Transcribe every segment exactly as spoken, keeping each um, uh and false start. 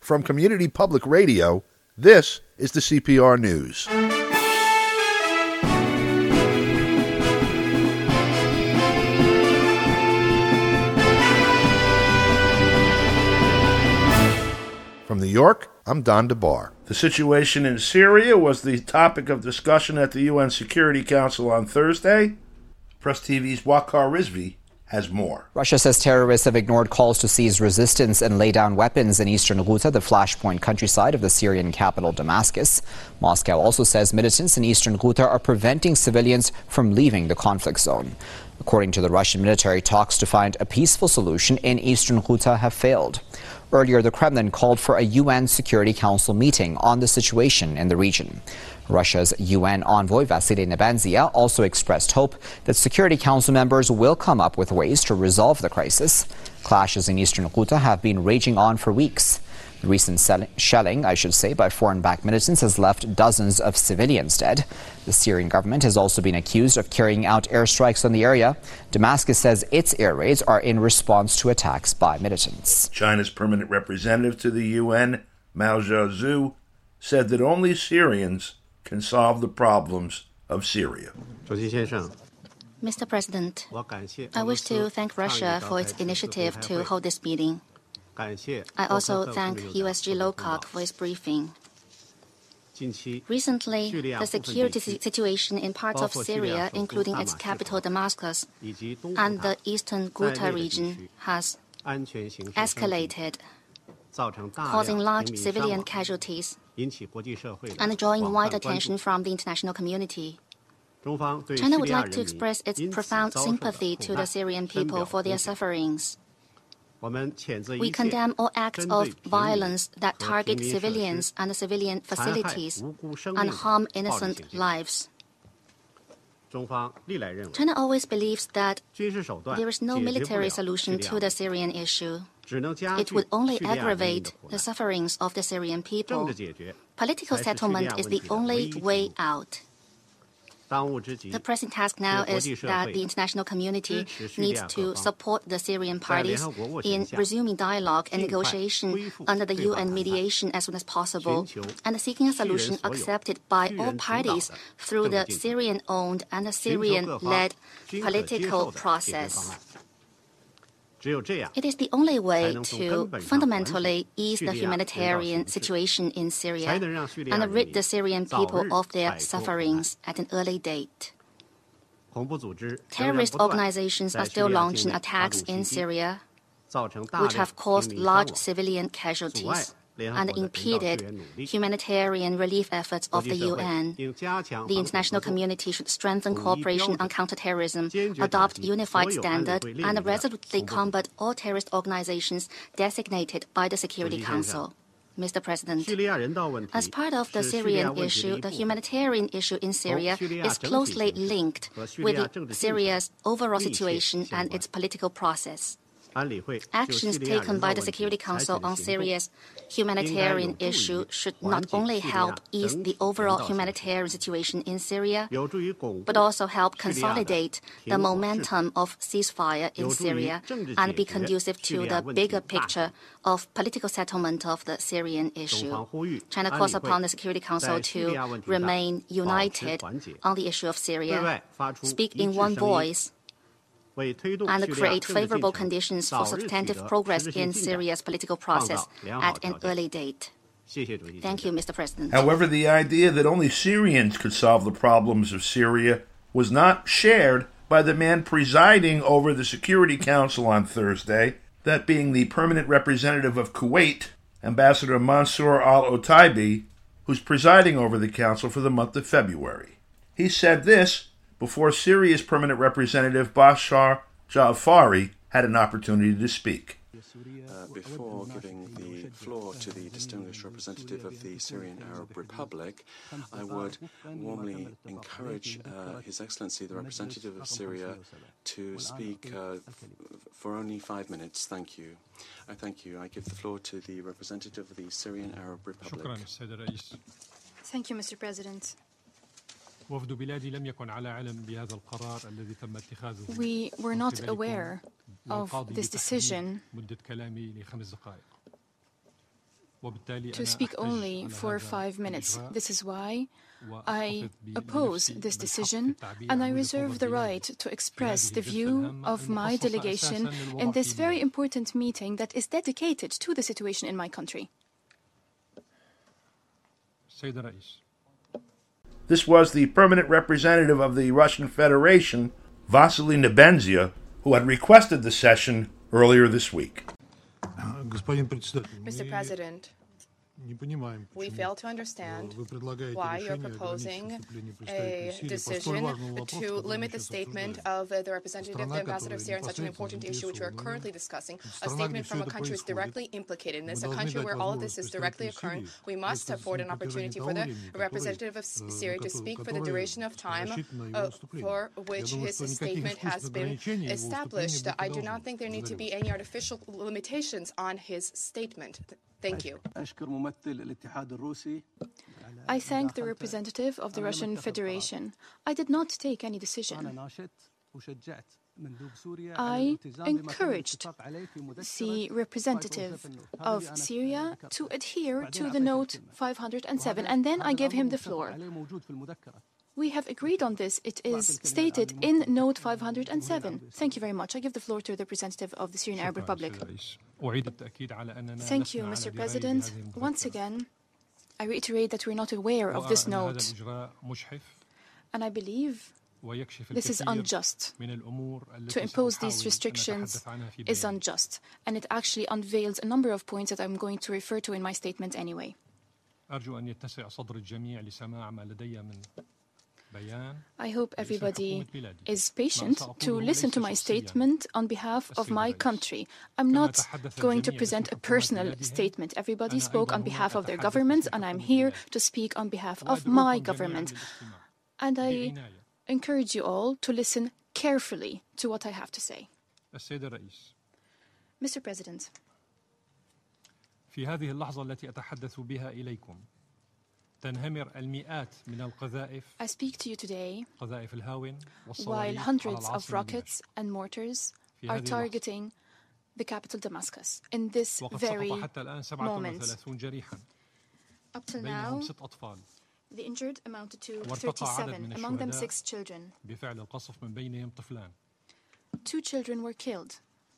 From Community Public Radio, this is the C P R News. From New York, I'm Don DeBar. The situation in Syria was the topic of discussion at the U N Security Council on Thursday. Press T V's Waqar Rizvi has more. Russia says terrorists have ignored calls to seize resistance and lay down weapons in eastern Ghouta, the flashpoint countryside of the Syrian capital Damascus. Moscow also says militants in eastern Ghouta are preventing civilians from leaving the conflict zone. According to the Russian military, talks to find a peaceful solution in eastern Ghouta have failed. Earlier, the Kremlin called for a U N Security Council meeting on the situation in the region. Russia's U N envoy Vasily Nebenzia also expressed hope that Security Council members will come up with ways to resolve the crisis. Clashes in eastern Ghouta have been raging on for weeks. The recent shelling, I should say, by foreign-backed militants has left dozens of civilians dead. The Syrian government has also been accused of carrying out airstrikes on the area. Damascus says its air raids are in response to attacks by militants. China's permanent representative to the U N, Mao Zedong, said that only Syrians can solve the problems of Syria. Mister President, I wish to thank Russia for its initiative to hold this meeting. I also thank U S G Lowcock for his briefing. Recently, the security situation in parts of Syria, including its capital Damascus, and the eastern Ghouta region has escalated, causing large civilian casualties and drawing wide attention from the international community. China would like to express its profound sympathy to the Syrian people for their sufferings. We condemn all acts of violence that target civilians and civilian facilities and harm innocent lives. China always believes that there is no military solution to the Syrian issue. It would only aggravate the sufferings of the Syrian people. Political settlement is the only way out. The pressing task now is that the international community needs to support the Syrian parties in resuming dialogue and negotiation under the U N mediation as soon as possible, and seeking a solution accepted by all parties through the Syrian-owned and the Syrian-led political process. It is the only way to fundamentally ease the humanitarian situation in Syria and rid the Syrian people of their sufferings at an early date. Terrorist organizations are still launching attacks in Syria, which have caused large civilian casualties and impeded humanitarian relief efforts of the U N. The international community should strengthen cooperation on counterterrorism, adopt unified standards, and resolutely combat all terrorist organizations designated by the Security Council. Mister President, as part of the Syrian issue, the humanitarian issue in Syria is closely linked with Syria's overall situation and its political process. Actions taken by the Security Council on Syria's humanitarian issue should not only help ease the overall humanitarian situation in Syria, but also help consolidate the momentum of ceasefire in Syria and be conducive to the bigger picture of political settlement of the Syrian issue. China calls upon the Security Council to remain united on the issue of Syria, speak in one voice, and create favorable conditions for substantive progress in Syria's political process at an early date. Thank you, Mister President. However, the idea that only Syrians could solve the problems of Syria was not shared by the man presiding over the Security Council on Thursday, that being the permanent representative of Kuwait, Ambassador Mansour al-Otaibi, who's presiding over the council for the month of February. He said this before Syria's permanent representative Bashar Ja'afari had an opportunity to speak. Uh, before giving the floor to the distinguished representative of the Syrian Arab Republic, I would warmly encourage uh, His Excellency, the representative of Syria, to speak uh, for only five minutes. Thank you. I thank you. I give the floor to the representative of the Syrian Arab Republic. Thank you, Mister President. We were not aware of this decision to speak only for five minutes. This is why I oppose this decision, and I reserve the right to express the view of my delegation in this very important meeting that is dedicated to the situation in my country. This was the permanent representative of the Russian Federation, Vasily Nebenzia, who had requested the session earlier this week. Mister President, we fail to understand why you're proposing a decision to limit the statement of the representative, the ambassador of Syria, on such an important issue which we are currently discussing. A statement from a country which is directly implicated in this, a country where all of this is directly occurring. We must afford an opportunity for the representative of Syria to speak for the duration of time uh, for which his statement has been established. I do not think there need to be any artificial limitations on his statement. Thank you. I thank the representative of the Russian Federation. I did not take any decision. I encouraged the representative of Syria to adhere to the Note five hundred seven, and then I gave him the floor. We have agreed on this. It is stated in Note five hundred seven. Thank you very much. I give the floor to the representative of the Syrian Arab Republic. Thank you, Mister President. Once again, I reiterate that we're not aware of this note. And I believe this is unjust. To impose these restrictions is unjust. And it actually unveils a number of points that I'm going to refer to in my statement anyway. I hope everybody is patient to listen to my statement on behalf of my country. I'm not going to present a personal statement. Everybody spoke on behalf of their government, and I'm here to speak on behalf of my government. And I encourage you all to listen carefully to what I have to say. Mister President, في هذه اللحظة التي أتحدث بها إليكم تنهمر المئات من القذائف I speak to you today قذائف الهاون while hundreds of rockets and mortars are targeting the capital Damascus in this very moment. Up till now, the injured amounted to thirty-seven, among them six children. بفعل القصف من بينهم طفلان. Two children were killed.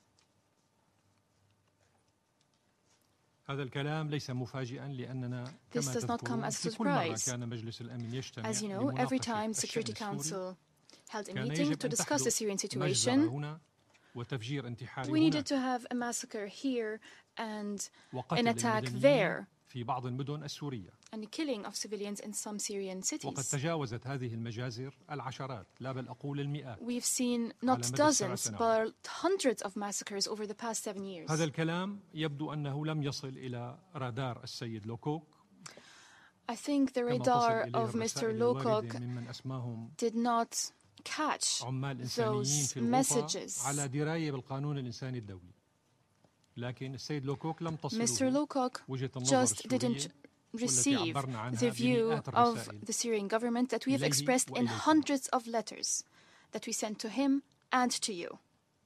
هذا الكلام ليس مفاجئا لأننا This does not come as a surprise. As you know, every time the Security Council held a meeting to discuss the Syrian situation, we needed to have a massacre here and an attack there, في بعض المدن السورية. and the killing of civilians in some Syrian cities. وقد تجاوزت هذه المجازر العشرات لا بل أقول المئات. We've seen not dozens but hundreds of massacres over the past seven years. هذا الكلام يبدو أنه لم يصل إلى رادار السيد لوكوك. I think the radar of Mister Lowcock did not catch those messages. على دراية بالقانون الإنساني الدولي. لكن السيد لوكوك لم تصل Mister Lowcock just didn't receive the view of the Syrian government that we have expressed in hundreds of letters that we sent to him and to you.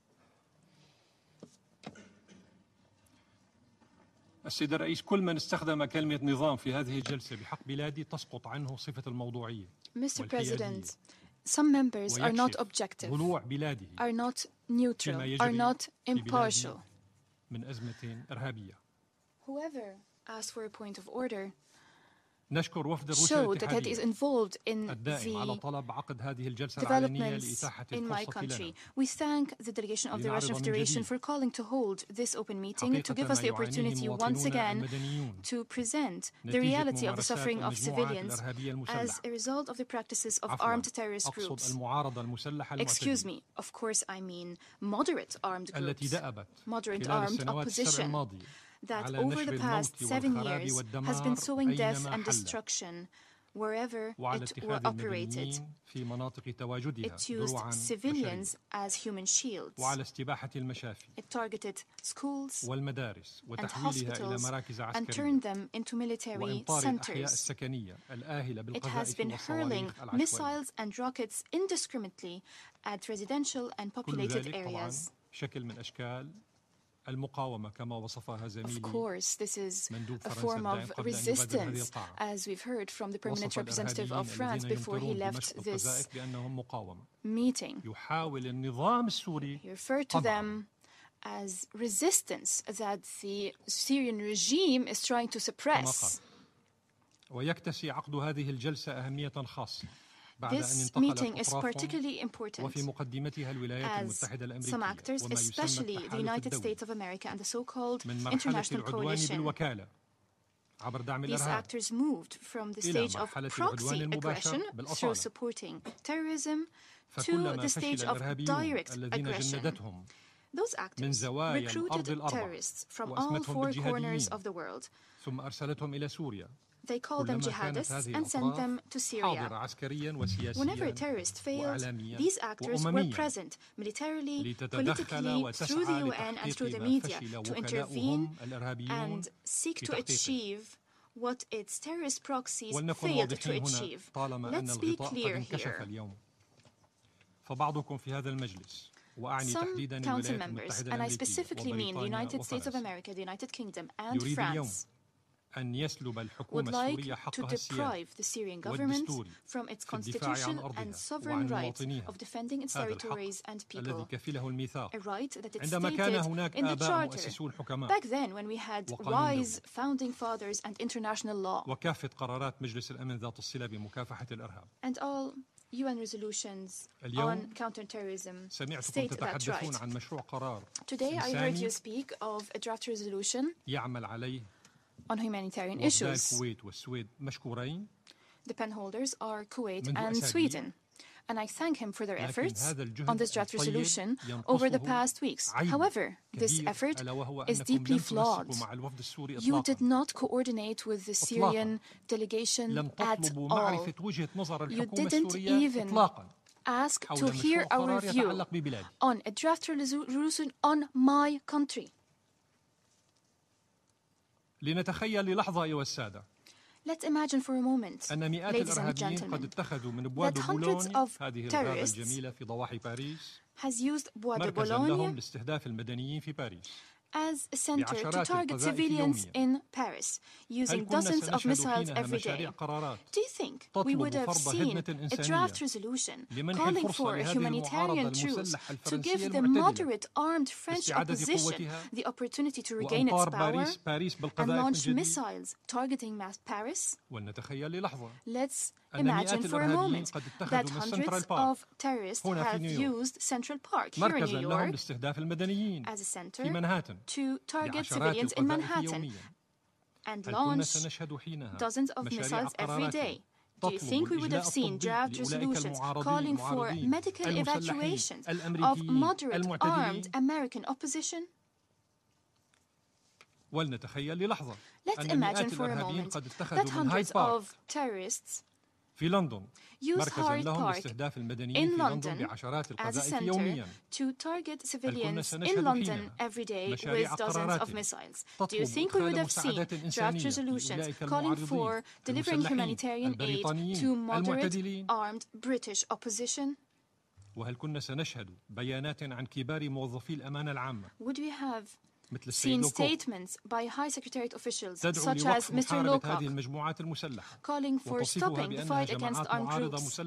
السيد الرئيس كل من استخدم كلمة نظام في هذه الجلسة بحق بلادي تسقط عنه صفة الموضوعية. Mister President, some members are not objective, are not neutral, are not impartial. من أزمة إرهابية. Whoever asked for a point of order نشكر وفد روسيا showed that it is involved in the developments in my country. We thank the delegation of the Russian Federation for calling to hold this open meeting to give us the opportunity once again to present the reality of the suffering of civilians as a result of the practices of armed terrorist groups. Excuse me, of course I mean moderate armed groups, moderate armed opposition, that over the past seven years has been sowing death and destruction wherever it were operated. It used civilians as human shields. It targeted schools and hospitals and turned them into military centers. It has been hurling missiles and rockets indiscriminately at residential and populated areas. Of course, this is a form of resistance, as we've heard from the permanent representative of France before he left this meeting. He referred to them as resistance that the Syrian regime is trying to suppress. This meeting is particularly important as some actors, especially the United States of America and the so-called International Coalition, these actors moved from the stage of proxy aggression through supporting terrorism to the stage of direct aggression. Those actors recruited terrorists from all four corners of the world. They called them jihadists and sent them to Syria. Whenever a terrorist failed, these actors were present militarily, politically, through the U N and through the media to intervene and seek to achieve what its terrorist proxies failed to achieve. Let's be clear here. Some council members, and I specifically mean the United States of America, the United Kingdom, and France, would like to deprive the Syrian government from its constitution and sovereign right of defending its territories and people, a right that it stated in the Charter back then when we had wise founding fathers and international law. And all U N resolutions on counterterrorism state that right. Today I heard you speak of a draft resolution on humanitarian issues. The penholders are Kuwait and Sweden, and I thank him for their efforts on this draft resolution over the past weeks. However, this effort is deeply flawed. You did not coordinate with the Syrian delegation at all. You didn't even ask to hear our view on a draft resolution on my country. Let's imagine for a moment, ladies and gentlemen, that hundreds of terrorists has used Bois de Boulogne as a center to target civilians in Paris, using dozens of missiles every day. Do you think we would have seen a draft resolution calling for a humanitarian truce to give the moderate armed French opposition the opportunity to regain its power and launch missiles targeting mass Paris? Let's imagine for a moment that hundreds of terrorists have used Central Park here in New York as a center to target civilians in Manhattan and launch dozens of missiles every day. Do you think we would have seen draft resolutions calling for medical evacuations of moderate armed American opposition? Let's imagine for a moment that hundreds of terrorists use Hyde Park in London as a center to target civilians in London every day with dozens of missiles. Do you think we would have seen draft resolutions calling for delivering humanitarian aid to moderate armed British opposition? Would we have seen statements by High Secretariat officials such as Mister Lowcock calling for stopping the fight against armed groups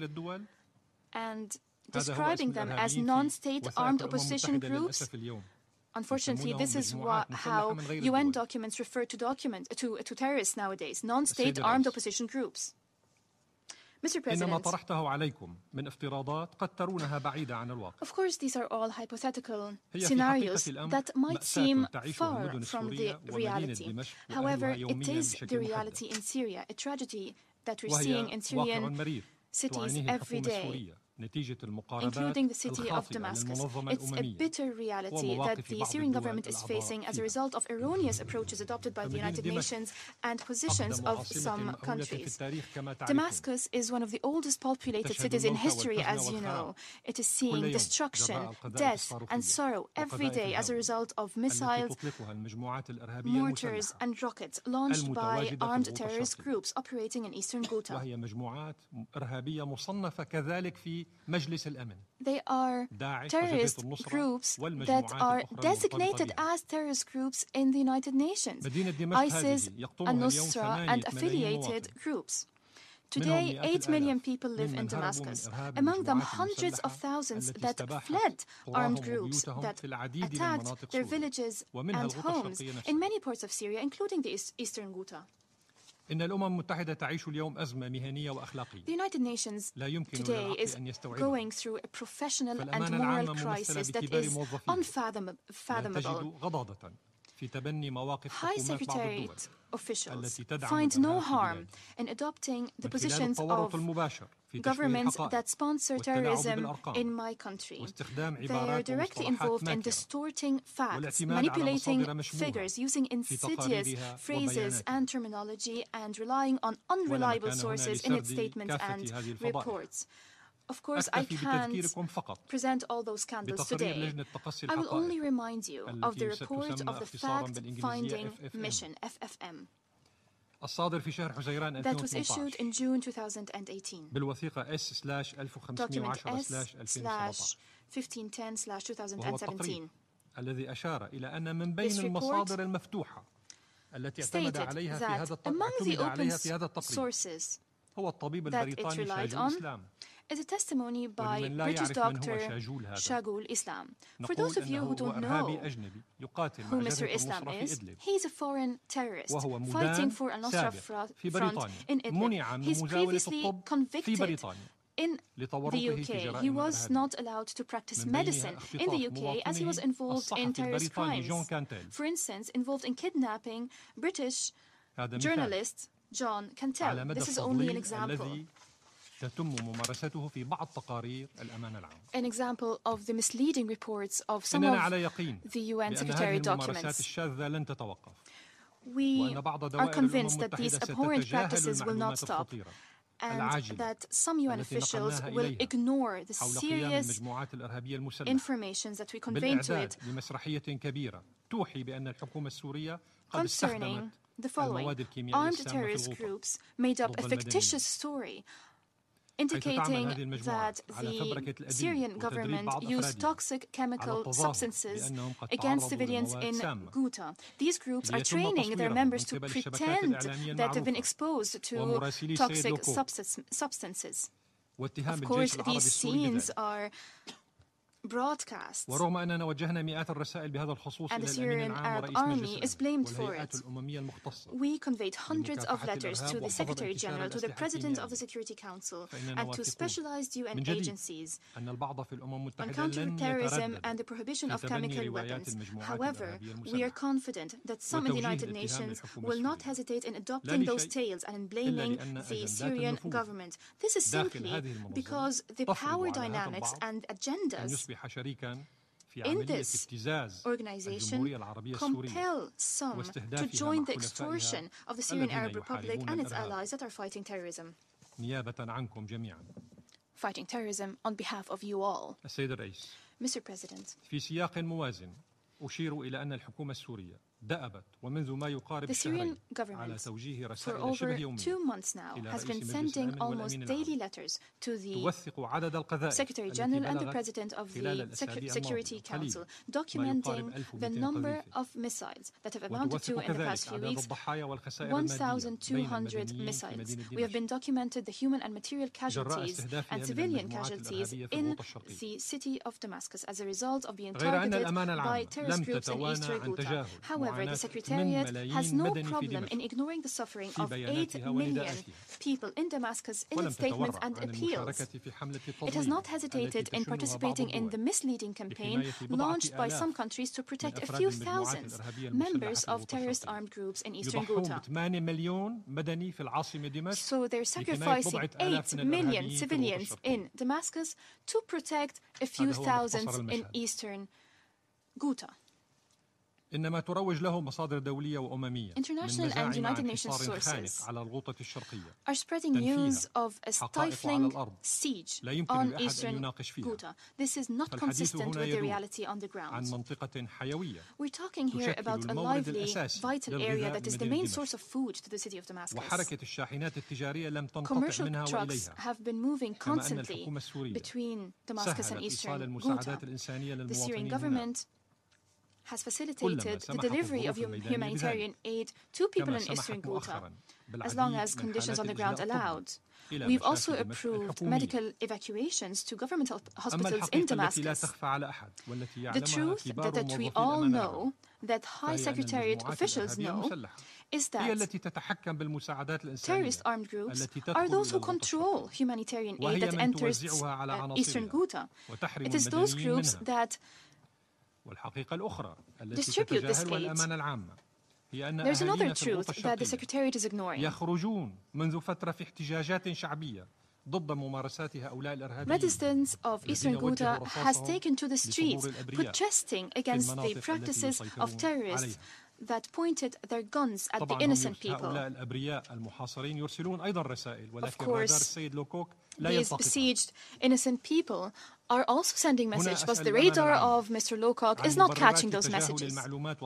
and describing them as non-state armed opposition groups? Unfortunately, this is what, how U N documents refer to, document, to, to terrorists nowadays, non-state armed opposition groups. Mister President, of course, these are all hypothetical scenarios that might seem far from the reality. However, it is the reality in Syria, a tragedy that we're seeing in Syrian cities every day, including the city of Damascus. It's a bitter reality that the Syrian government is facing as a result of erroneous approaches adopted by the United Nations and positions of some countries. Damascus is one of the oldest populated cities in history, as you know. It is seeing destruction, death, and sorrow every day as a result of missiles, mortars, and rockets launched by armed terrorist groups operating in eastern Ghouta. They are terrorist groups that are designated as terrorist groups in the United Nations, ISIS, al-Nusra, and affiliated groups. Today, eight million people live in Damascus. Among them, hundreds of thousands that fled armed groups that attacked their villages and homes in many parts of Syria, including the eastern Ghouta. إن الأمم المتحدة تعيش اليوم أزمة مهنية وأخلاقية. The United Nations today is going through a professional and moral crisis that is unfathomable. High Secretariat officials find no harm in adopting the positions of governments that sponsor terrorism in my country. They are directly involved in distorting facts, manipulating figures, using insidious phrases and terminology, and relying on unreliable sources in its statements and reports. Of course, I can't present all those scandals today. I will only remind you of the report of the Fact-Finding Mission, F F M, that was issued in June two thousand eighteen. Document S fifteen ten twenty seventeen. This report stated that among the open sources that it relied on is a testimony by British doctor Shagul Islam. For those of you who don't know who Mister Islam is, he's a foreign terrorist fighting for al-Nusra front in Idlib. He's previously convicted in the U K. He was not allowed to practice medicine in the U K as he was involved in terrorist crimes. For instance, involved in kidnapping British journalist John Cantell. This is only an example. An example of the misleading reports of some of the U N Secretariat documents. We are convinced that these abhorrent practices will not stop, and that some U N officials will ignore the serious information that we convey to it concerning the following: armed terrorist groups made up a fictitious story indicating that the Syrian government used toxic chemical substances against civilians in Ghouta. These groups are training their members to pretend that they've been exposed to toxic substances. Of course, these scenes are broadcasts, and the Syrian Arab Army is blamed for it. We conveyed hundreds of letters to the Secretary General, to the President of the Security Council, and to specialized U N agencies on counter-terrorism and the prohibition of chemical weapons. However, we are confident that some in the United Nations will not hesitate in adopting those tales and in blaming the Syrian government. This is simply because the power dynamics and agendas in this organization compel some to join the extortion of the Syrian Arab Republic and its allies that are fighting terrorism. Fighting terrorism on behalf of you all. Mister President, the Syrian government for over two months now has been sending almost daily letters to the Secretary General and the President of the Security Council documenting the number of missiles that have amounted to, in the past few weeks, one thousand two hundred missiles. We have been documented the human and material casualties and civilian casualties in the city of Damascus as a result of being targeted by terrorist groups in eastern Ghouta. However, the Secretariat has no problem in ignoring the suffering of eight million people in Damascus in its statements and appeals. It has not hesitated in participating in the misleading campaign launched by some countries to protect a few thousand members of terrorist armed groups in eastern Ghouta. So they're sacrificing eight million civilians in Damascus to protect a few thousands in eastern Ghouta. إنما تروج له مصادر دولية وأممية International and United Nations sources على الغوطة الشرقية are spreading news of a stifling siege on eastern Ghouta. This is not consistent with the reality on the ground. عن منطقة حيوية We're talking here about a lively, vital area that is the main source of food to the city of Damascus. وحركة الشاحنات التجارية لم تنقطع Commercial منها trucks وإليها. have been moving constantly between Damascus and eastern Ghouta. The Syrian government has facilitated the delivery of humanitarian aid to people in eastern Ghouta, as long as conditions on the ground allowed. We've also approved medical evacuations to governmental hospitals in Damascus. The truth that, that we all know, that High Secretariat officials know, is that terrorist armed groups are those who control humanitarian aid that enters uh, eastern Ghouta. It is those groups that والحقيقة الأخرى distribute this aid. There's another truth that the Secretariat is ignoring. يخرجون منذ فترة في احتجاجات شعبية ضد ممارسات هؤلاء الإرهابيين. Residents of eastern Ghouta has taken to the streets protesting against the practices of terrorists that pointed their guns at the innocent people. Of course, these besieged innocent people are also sending messages, but the radar of Mister Lowcock is not catching those messages.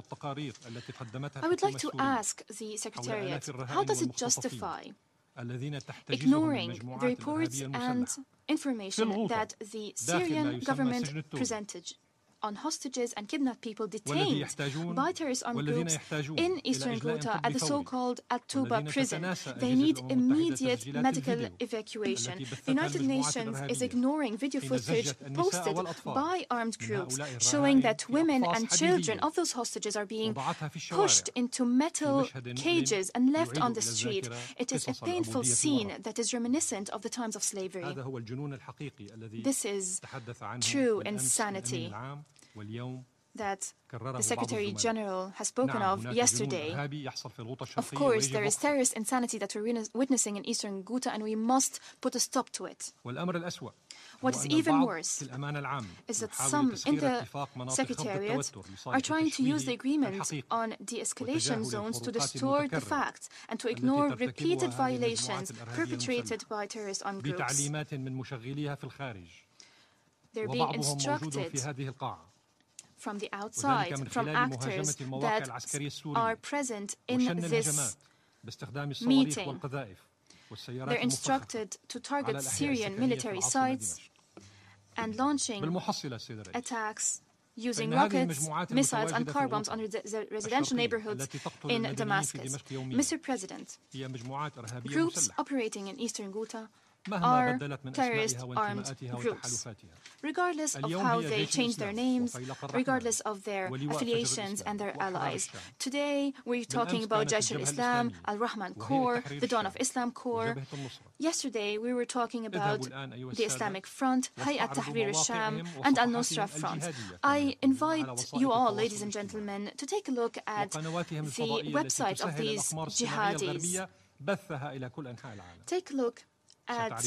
I would like to ask the Secretariat, how does it justify ignoring the reports and information that the Syrian government presented on hostages and kidnapped people detained by terrorist armed groups in eastern Ghouta at the so-called At-Tuba prison. They need immediate medical evacuation. The United Nations is ignoring video footage posted by armed groups showing that women and children of those hostages are being pushed into metal cages and left on the street. It is a painful scene that is reminiscent of the times of slavery. This is true insanity that the Secretary General has spoken of yesterday. Of course, there is terrorist insanity that we're witnessing in eastern Ghouta, and we must put a stop to it. What is even worse is that some in the Secretariat are trying to use the agreement on de-escalation zones to distort the facts and to ignore repeated violations perpetrated by terrorist armed groups. They're being instructed from the outside, from actors that are present in this meeting. They're instructed to target Syrian military sites and launching attacks using rockets, missiles and car bombs on the residential neighborhoods in Damascus. Mister President, groups operating in eastern Ghouta are terrorist armed groups. Regardless of how they change their names, regardless of their affiliations and their allies. Today, we're talking about Jaish al-Islam, Al-Rahman Corps, the Dawn of Islam Corps. Yesterday, we were talking about the Islamic Front, Hayat Tahrir al-Sham, and Al-Nusra Front. I invite you all, ladies and gentlemen, to take a look at the website of these jihadis. Take a look at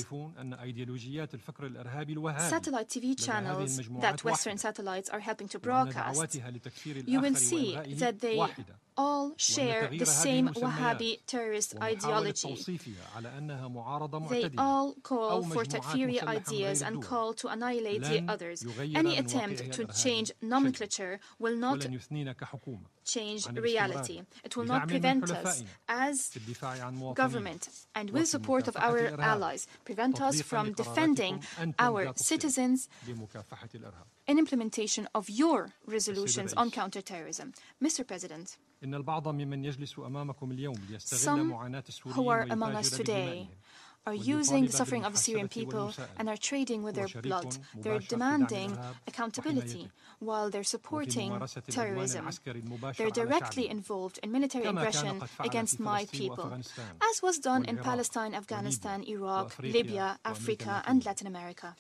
satellite T V channels that Western satellites are helping to broadcast. You will see that they all share the same Wahhabi terrorist ideology. They all call for Takfiri ideas and call to annihilate the others. Any attempt to change nomenclature will not change reality. It will not prevent us as government and with support of our allies, prevent us from defending our citizens in implementation of your resolutions on counterterrorism. Mister President, some who are among us today are using the suffering of the Syrian people and are trading with their blood. They're demanding accountability while they're supporting terrorism. They're directly involved in military aggression against my people, as was done in Palestine, Afghanistan, Iraq, Libya, Africa, and Latin America.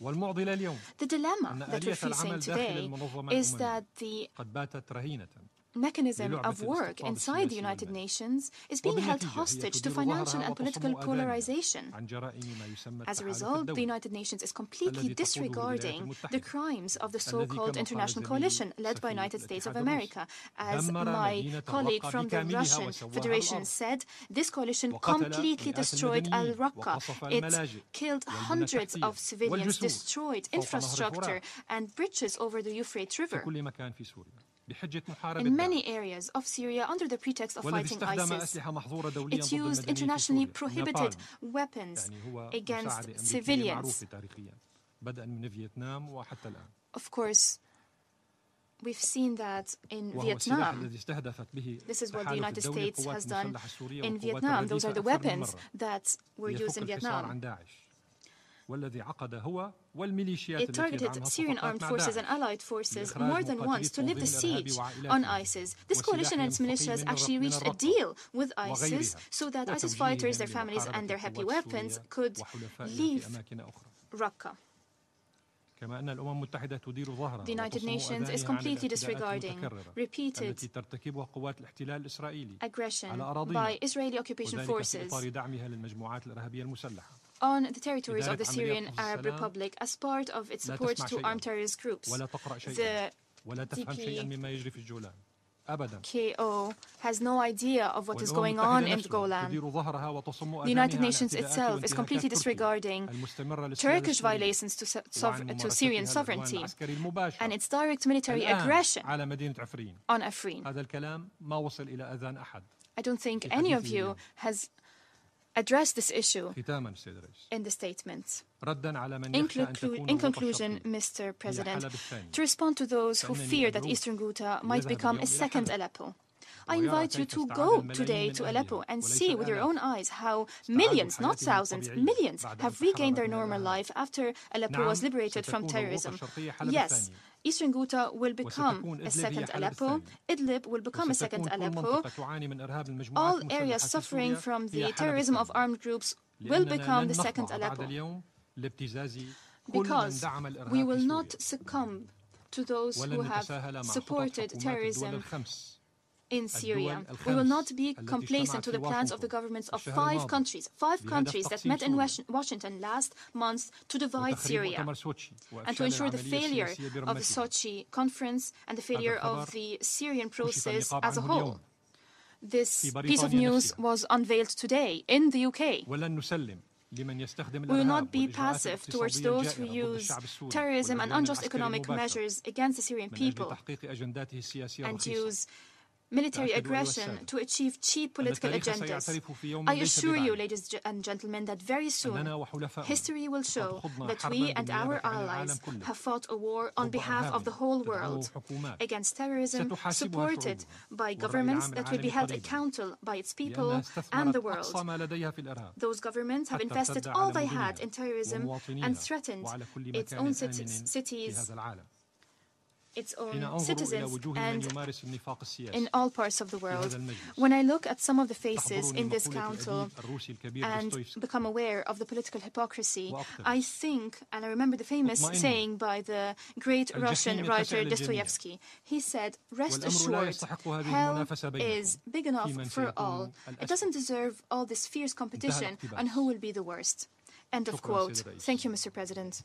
The dilemma that we're facing today is that the mechanism of work inside the United Nations is being held hostage to financial and political polarization. As a result, the United Nations is completely disregarding the crimes of the so-called international coalition led by the United States of America. As my colleague from the Russian Federation said, this coalition completely destroyed Al-Raqqa. It killed hundreds of civilians, destroyed infrastructure and bridges over the Euphrates River. In many areas of Syria, under the pretext of fighting ISIS, it used internationally prohibited weapons against civilians. Of course, we've seen that in Vietnam. This is what the United States has done in Vietnam. Those are the weapons that were used in Vietnam. It targeted Syrian armed forces and allied forces more than once to lift the siege on ISIS. This coalition and its militias actually reached a deal with ISIS so that ISIS fighters, their families and their heavy weapons could leave Raqqa. The United Nations is completely disregarding repeated aggression by Israeli occupation forces on the territories of the Syrian Arab Republic as part of its support to armed terrorist groups. The D P K O has no idea of what is going on in Golan. The United Nations itself is completely disregarding Turkish violations to, to Syrian sovereignty and its direct military aggression on Afrin. I don't think any of you has addressed this issue in the statement. In, conclu in conclusion, Mister President, to respond to those who fear that Eastern Ghouta might become a second Aleppo, I invite you to go today to Aleppo and see with your own eyes how millions, not thousands, millions have regained their normal life after Aleppo was liberated from terrorism. Yes, Eastern Ghouta will become a second Aleppo. Idlib will become a second Aleppo. All areas suffering from the terrorism of armed groups will become the second Aleppo. Because we will not succumb to those who have supported terrorism in Syria. We will not be complacent to the plans of the governments of five countries, five countries that met in Washington last month to divide Syria and to ensure the failure of the Sochi conference and the failure of the Syrian process as a whole. This piece of news was unveiled today in the U K. We will not be passive towards those who use terrorism and unjust economic measures against the Syrian people and use military aggression to achieve cheap political agendas. I assure you, ladies and gentlemen, that very soon history will show that we and our allies have fought a war on behalf of the whole world against terrorism, supported by governments that will be held accountable by its people and the world. Those governments have invested all they had in terrorism and threatened its own cities, cities its own citizens and in all parts of the world. When I look at some of the faces in this council and become aware of the political hypocrisy, I think, and I remember the famous saying by the great Russian writer Dostoevsky. He said, "Rest assured, hell is big enough for all. It doesn't deserve all this fierce competition on who will be the worst." End of quote. Thank you, Mister President.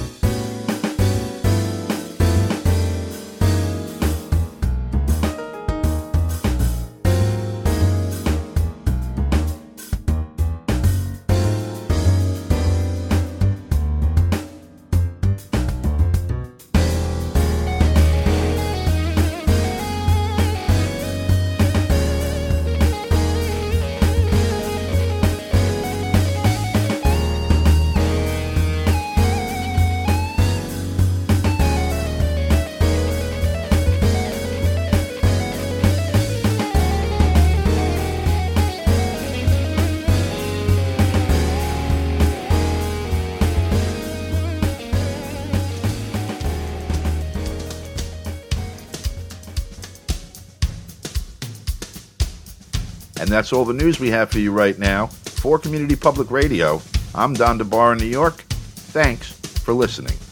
And that's all the news we have for you right now. For Community Public Radio, I'm Don DeBar in New York. Thanks for listening.